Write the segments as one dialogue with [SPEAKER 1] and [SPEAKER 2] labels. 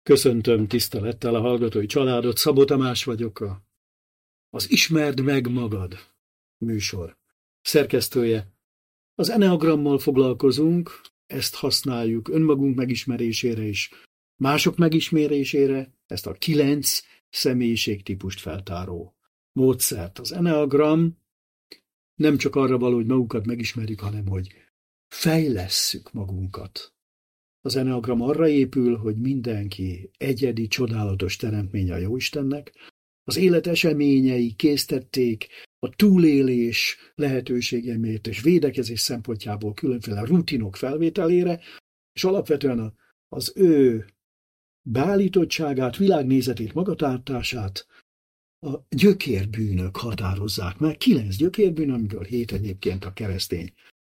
[SPEAKER 1] Köszöntöm tisztelettel a hallgatói családot, Szabó Tamás vagyok, az Ismerd meg magad műsor szerkesztője. Az eneagrammal foglalkozunk, ezt használjuk önmagunk megismerésére is, mások megismerésére, ezt a 9 személyiségtípust feltáró módszert. Az eneagram nem csak arra való, hogy magunkat megismerjük, hanem hogy fejlesszük magunkat. Az eneagram arra épül, hogy mindenki egyedi, csodálatos teremtménye a Jóistennek, az élet eseményei késztették a túlélés lehetőségemért és védekezés szempontjából különféle rutinok felvételére, és alapvetően az ő beállítottságát, világnézetét, magatartását a gyökérbűnök határozzák meg. 9 gyökérbűn, amiből 7 egyébként a keresztény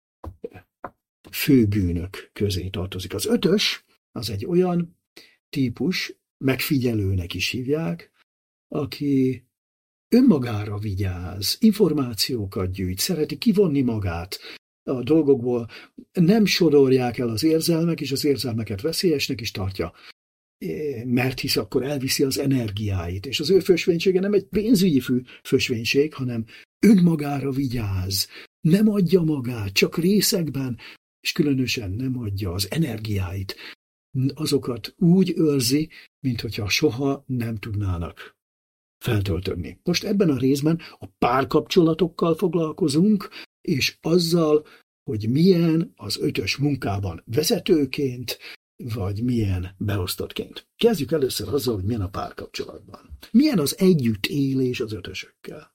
[SPEAKER 1] főbűnök közé tartozik. Az 5-ös, az egy olyan típus, megfigyelőnek is hívják, aki önmagára vigyáz, információkat gyűjt, szereti kivonni magát a dolgokból, nem sodorják el az érzelmek, és az érzelmeket veszélyesnek is tartja, mert hisz akkor elviszi az energiáit, és az ő fősvénysége nem egy pénzügyi fősvénység, hanem önmagára vigyáz, nem adja magát, csak részekben, és különösen nem adja az energiáit. Azokat úgy őrzi, minthogyha soha nem tudnának feltöltődni. Most ebben a részben a párkapcsolatokkal foglalkozunk, és azzal, hogy milyen az 5-ös munkában vezetőként, vagy milyen beosztottként. Kezdjük először azzal, hogy milyen a párkapcsolatban. Milyen az együttélés az 5-ösökkel.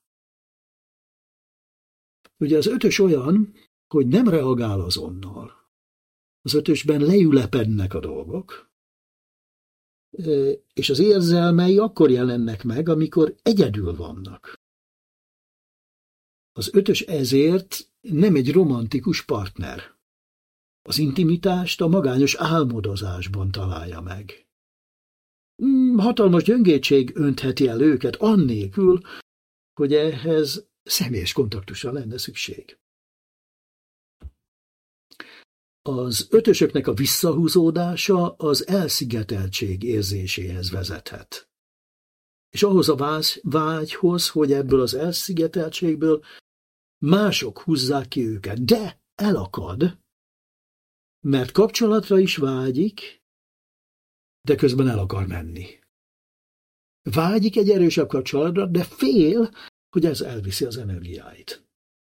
[SPEAKER 1] Ugye az 5-ös olyan, hogy nem reagál azonnal. Az 5-ösben leülepednek a dolgok, és az érzelmei akkor jelennek meg, amikor egyedül vannak. Az 5-ös ezért nem egy romantikus partner. Az intimitást a magányos álmodozásban találja meg. Hatalmas gyöngétség öntheti el őket annélkül, hogy ehhez személyes kontaktusra lenne szükség. Az 5-ösöknek a visszahúzódása az elszigeteltség érzéséhez vezethet. És ahhoz a vágyhoz, hogy ebből az elszigeteltségből mások húzzák ki őket, de elakad, mert kapcsolatra is vágyik, de közben el akar menni. Vágyik egy erősebb kapcsolatra, de fél, hogy ez elviszi az energiáit.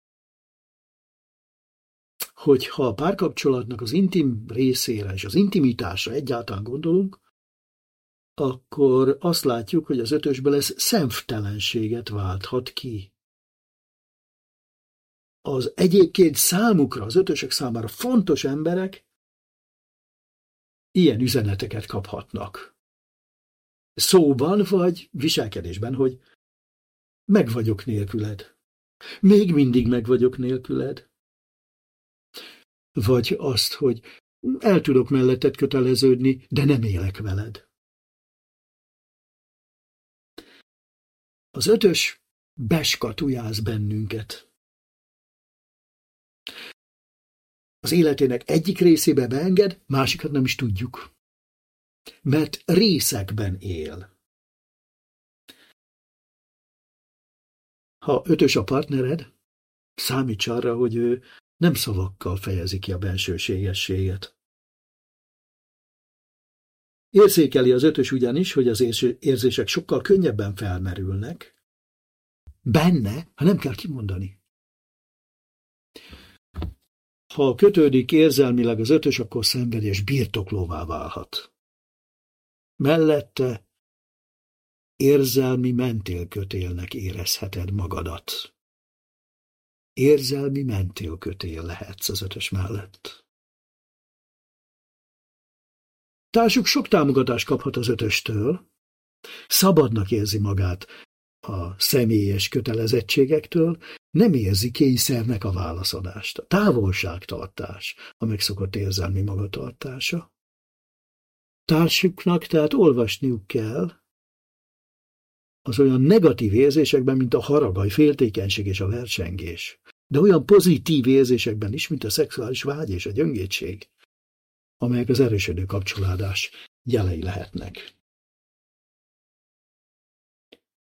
[SPEAKER 1] Hogyha a párkapcsolatnak az intim részére és az intimitásra egyáltalán gondolunk, akkor azt látjuk, hogy az 5-ösből ez szemtelenséget válthat ki. Az egyébként számukra, az 5-ösök számára fontos emberek ilyen üzeneteket kaphatnak. Szóban vagy viselkedésben, hogy meg vagyok nélküled. Még mindig meg vagyok nélküled. Vagy azt, hogy el tudok melletted köteleződni, de nem élek veled. Az 5-ös beskatujáz bennünket. Az életének egyik részébe beenged, másikat nem is tudjuk. Mert részekben él. Ha 5-ös a partnered, számíts arra, hogy ő nem szavakkal fejezi ki a bensőségességet. Érzékeli az 5-ös ugyanis, hogy az érzések sokkal könnyebben felmerülnek benne, ha nem kell kimondani. Ha kötődik érzelmileg az 5-ös, akkor szenvedés birtoklóvá válhat. Mellette érzelmi mentélkötélnek érezheted magadat. Érzelmi mentélkötél lehetsz az 5-ös mellett. Társuk sok támogatást kaphat az 5-östől, szabadnak érzi magát a személyes kötelezettségektől, nem érzi kényszernek a válaszadást, a távolságtartás, a megszokott érzelmi magatartása. Társuknak tehát olvasniuk kell az olyan negatív érzésekben, mint a harag, a féltékenység és a versengés, de olyan pozitív érzésekben is, mint a szexuális vágy és a gyöngétség, amelyek az erősödő kapcsolódás jelei lehetnek.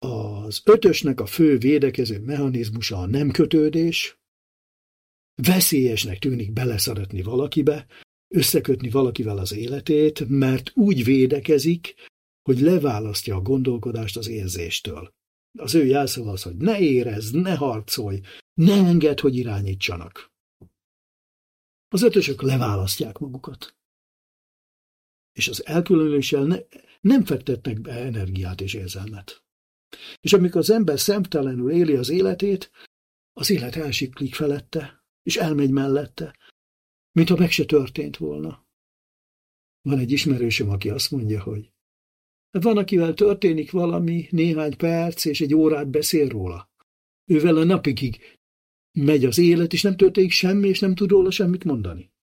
[SPEAKER 1] Az ötösnek a fő védekező mechanizmusa a nem kötődés. Veszélyesnek tűnik beleszeretni valakibe, összekötni valakivel az életét, mert úgy védekezik, hogy leválasztja a gondolkodást az érzéstől. Az ő jelszava az, hogy ne érezd, ne harcolj, ne engedd, hogy irányítsanak. Az ötösök leválasztják magukat. És az elkülönüléssel nem fektetnek be energiát és érzelmet. És amikor az ember szemtelenül éli az életét, az élet elsiklik felette, és elmegy mellette, mintha meg se történt volna. Van egy ismerősöm, aki azt mondja, hogy van, akivel történik valami, néhány perc, és egy órát beszél róla. Ővel a napigig megy az élet, és nem történik semmi, és nem tud róla semmit mondani.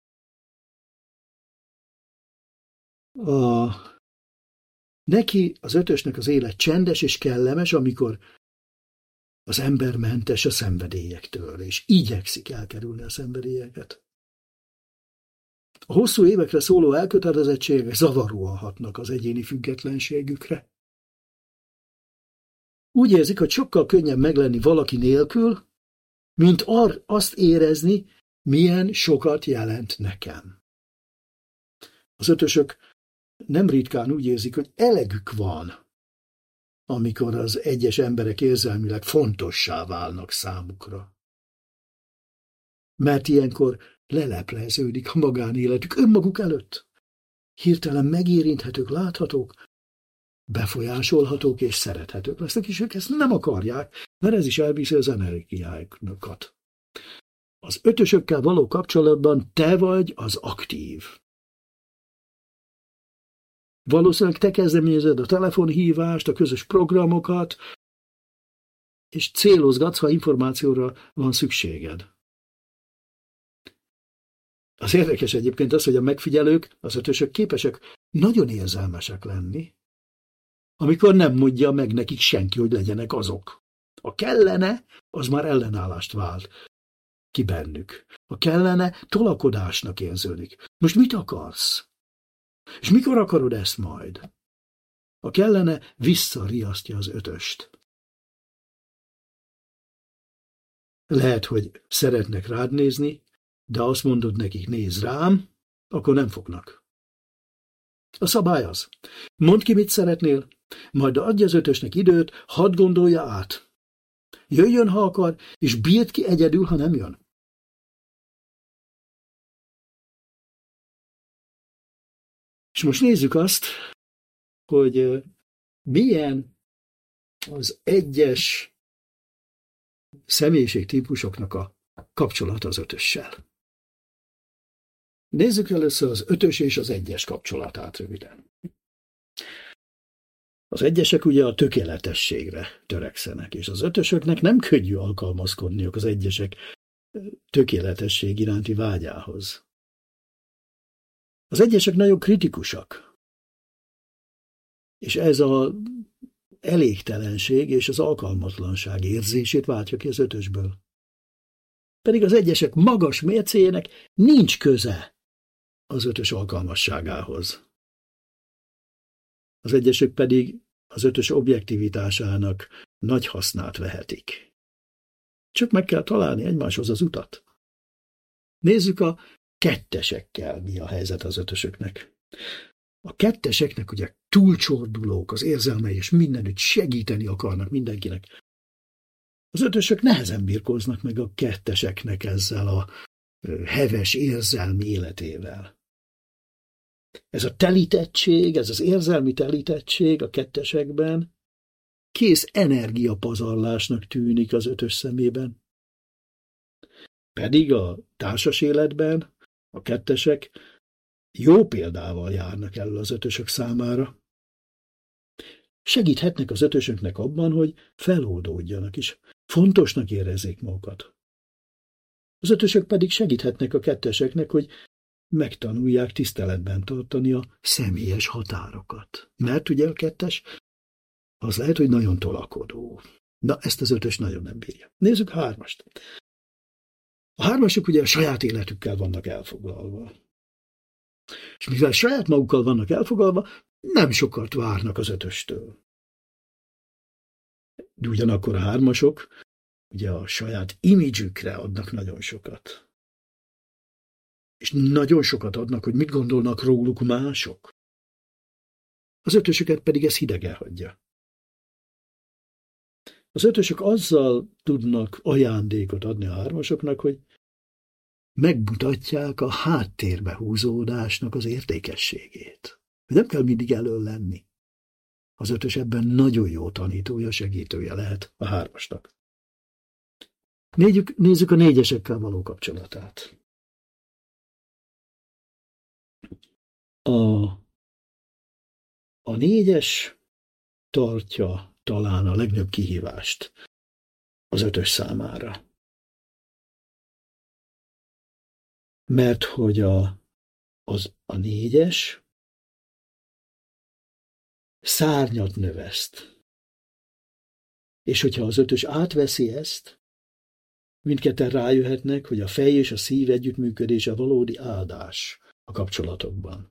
[SPEAKER 1] Neki, az ötösnek az élet csendes és kellemes, amikor az ember mentes a szenvedélyektől, és igyekszik elkerülni a szenvedélyeket. A hosszú évekre szóló elkötelezettségek zavaróan hatnak az egyéni függetlenségükre. Úgy érzik, hogy sokkal könnyebb meglenni valaki nélkül, mint azt érezni, milyen sokat jelent nekem. Az ötösök nem ritkán úgy érzik, hogy elegük van, amikor az egyes emberek érzelmileg fontossá válnak számukra. Mert ilyenkor lelepleződik a magánéletük önmaguk előtt. Hirtelen megérinthetők, láthatók, befolyásolhatók és szerethetők lesznek, és ők ezt nem akarják, mert ez is elviszi az energiájukat. Az ötösökkel való kapcsolatban te vagy az aktív. Valószínűleg te kezdeményezed a telefonhívást, a közös programokat, és célozgatsz, ha információra van szükséged. Az érdekes egyébként az, hogy a megfigyelők, az ötösök képesek nagyon érzelmesek lenni, amikor nem mondja meg nekik senki, hogy legyenek azok. A kellene, az már ellenállást vált ki bennük. A kellene tolakodásnak érződik. Most mit akarsz? És mikor akarod ezt majd? A kellene visszariasztja az ötöst. Lehet, hogy szeretnek rád nézni, de azt mondod nekik, nézz rám, akkor nem fognak. A szabály az. Mondd ki, mit szeretnél, majd adj az ötösnek időt, hadd gondolja át. Jöjjön, ha akar, és bírd ki egyedül, ha nem jön. És most nézzük azt, hogy milyen az egyes személyiségtípusoknak a kapcsolata az ötössel. Nézzük először az ötös és az egyes kapcsolatát röviden. Az egyesek ugye a tökéletességre törekszenek, és az ötösöknek nem könnyű alkalmazkodniuk az egyesek tökéletesség iránti vágyához. Az egyesek nagyon kritikusak, és ez az elégtelenség és az alkalmatlanság érzését váltja ki az ötösből. Pedig az egyesek magas mércéjének nincs köze az ötös alkalmasságához. Az egyesek pedig az ötös objektivitásának nagy hasznát vehetik. Csak meg kell találni egymáshoz az utat. Nézzük a kettesekkel, mi a helyzet az ötösöknek. A ketteseknek ugye túlcsordulók az érzelmei, és mindenütt segíteni akarnak mindenkinek. Az ötösök nehezen birkóznak meg a ketteseknek ezzel a heves érzelmi életével. Ez a telítettség, ez az érzelmi telítettség a kettesekben kész energiapazarlásnak tűnik az ötös szemében. Pedig a társas életben a kettesek jó példával járnak elő az ötösök számára. Segíthetnek az ötösöknek abban, hogy feloldódjanak is, fontosnak érezzék magukat. Az ötösök pedig segíthetnek a ketteseknek, hogy megtanulják tiszteletben tartani a személyes határokat. Mert ugye a kettes az lehet, hogy nagyon tolakodó. Na, ezt az ötös nagyon nem bírja. Nézzük a hármast. A hármasok ugye a saját életükkel vannak elfoglalva. És mivel saját magukkal vannak elfoglalva, nem sokat várnak az ötöstől. De ugyanakkor a hármasok ugye a saját imidzsükre adnak nagyon sokat. És nagyon sokat adnak, hogy mit gondolnak róluk mások. Az ötösöket pedig ez hidegen hagyja. Az ötösök azzal tudnak ajándékot adni a hármasoknak, hogy megmutatják a háttérbe húzódásnak az értékességét. Nem kell mindig elől lenni. Az ötös ebben nagyon jó tanítója, segítője lehet a hármasnak. Nézzük a négyesekkel való kapcsolatát. A négyes tartja talán a legnagyobb kihívást az ötös számára. Mert hogy a négyes szárnyat növeszt. És hogyha az ötös átveszi ezt, mindketten rájöhetnek, hogy a fej és a szív együttműködése valódi áldás a kapcsolatokban.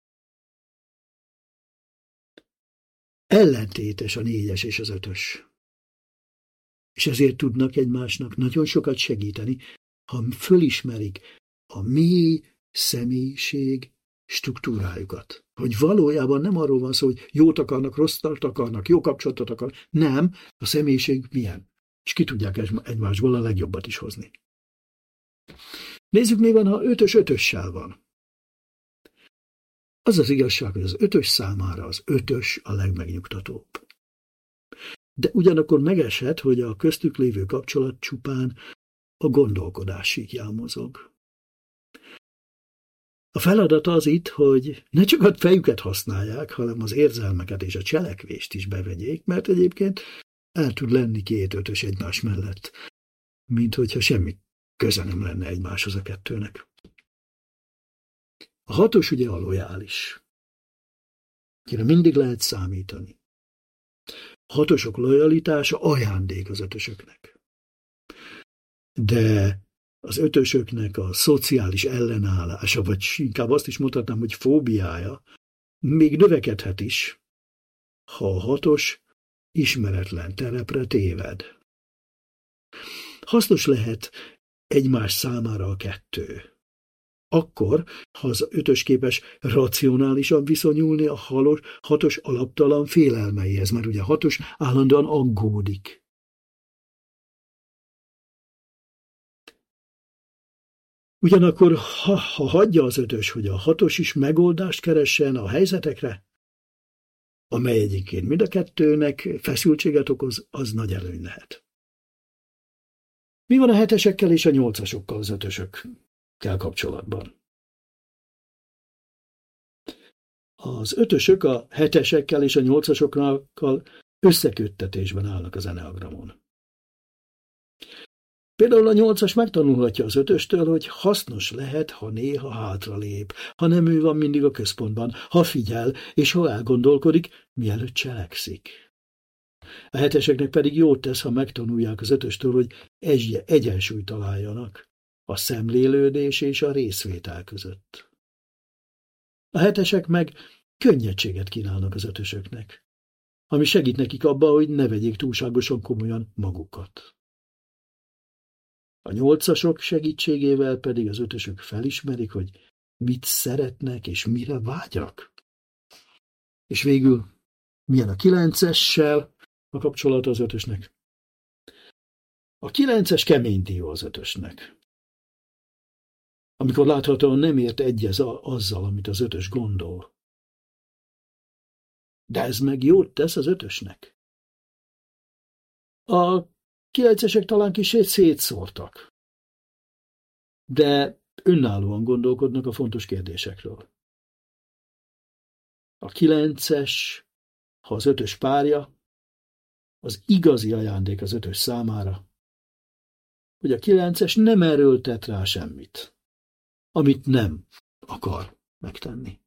[SPEAKER 1] Ellentétes a négyes és az ötös. És ezért tudnak egymásnak nagyon sokat segíteni, ha fölismerik a mély személyiség struktúrájukat. Hogy valójában nem arról van szó, hogy jót akarnak, rosszat akarnak, jó kapcsolatot akarnak. Nem, a személyiség milyen. És ki tudják egymásból a legjobbat is hozni. Nézzük, mi van, ha ötös ötössel van. Az az igazság, hogy az ötös számára az ötös a legmegnyugtatóbb. De ugyanakkor megeshet, hogy a köztük lévő kapcsolat csupán a gondolkodás síkján mozog. A feladat az itt, hogy ne csak a fejüket használják, hanem az érzelmeket és a cselekvést is bevegyék, mert egyébként el tud lenni két ötös egymás mellett, mint hogyha semmi köze nem lenne egymáshoz a kettőnek. A hatos ugye a lojális, kire mindig lehet számítani. A hatosok lojalitása ajándék az ötösöknek. De az ötösöknek a szociális ellenállása, vagy inkább azt is mondhatnám, hogy fóbiája, még növekedhet is, ha a hatos ismeretlen terepre téved. Hasznos lehet egymás számára a kettő. Akkor, ha az ötös képes racionálisan viszonyulni a hatos alaptalan félelmeihez, mert ugye a hatos állandóan aggódik. Ugyanakkor, ha hagyja az ötös, hogy a hatos is megoldást keressen a helyzetekre, amely egyébként mind a kettőnek feszültséget okoz, az nagy előny lehet. Mi van a hetesekkel és a nyolcasokkal az ötösökkel kapcsolatban? Az ötösök a hetesekkel és a nyolcasokkal összeköttetésben állnak az eneagramon. Például a nyolcas megtanulhatja az ötöstől, hogy hasznos lehet, ha néha hátralép, ha nem ő van mindig a központban, ha figyel, és ha elgondolkodik, mielőtt cselekszik. A heteseknek pedig jót tesz, ha megtanulják az ötöstől, hogy egyensúlyt találjanak a szemlélődés és a részvétel között. A hetesek meg könnyedséget kínálnak az ötösöknek, ami segít nekik abba, hogy ne vegyék túlságosan komolyan magukat. A nyolcasok segítségével pedig az ötösök felismerik, hogy mit szeretnek és mire vágynak. És végül milyen a kilencessel a kapcsolata az ötösnek? A kilences kemény dió az ötösnek. Amikor láthatóan nem ért egyez azzal, amit az ötös gondol. De ez meg jót tesz az ötösnek. A kilencesek talán kicsit szétszórtak, de önállóan gondolkodnak a fontos kérdésekről. A kilences, ha az ötös párja, az igazi ajándék az ötös számára, hogy a kilences nem erőltet rá semmit, amit nem akar megtenni.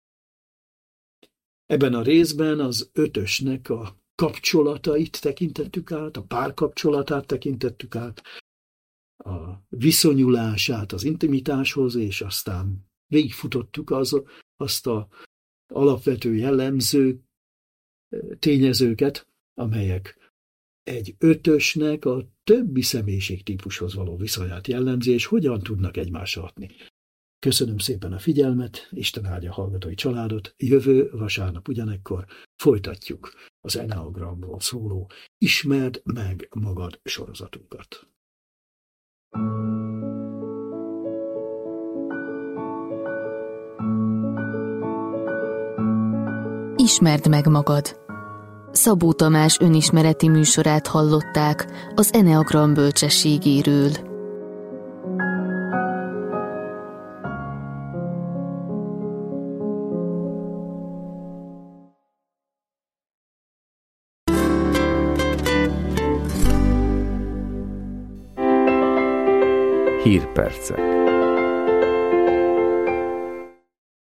[SPEAKER 1] Ebben a részben az ötösnek a kapcsolatait tekintettük át, a párkapcsolatát tekintettük át, a viszonyulását az intimitáshoz, és aztán végigfutottuk azt a alapvető jellemző tényezőket, amelyek egy ötösnek a többi személyiségtípushoz való viszonyát jellemzi, és hogyan tudnak egymásra hatni. Köszönöm szépen a figyelmet, Isten áldja a hallgatói családot, jövő vasárnap ugyanekkor folytatjuk az Enneagramról szóló Ismerd meg magad sorozatunkat.
[SPEAKER 2] Ismerd meg magad. Szabó Tamás önismereti műsorát hallották az Enneagram bölcsességéről.
[SPEAKER 3] Hírpercek.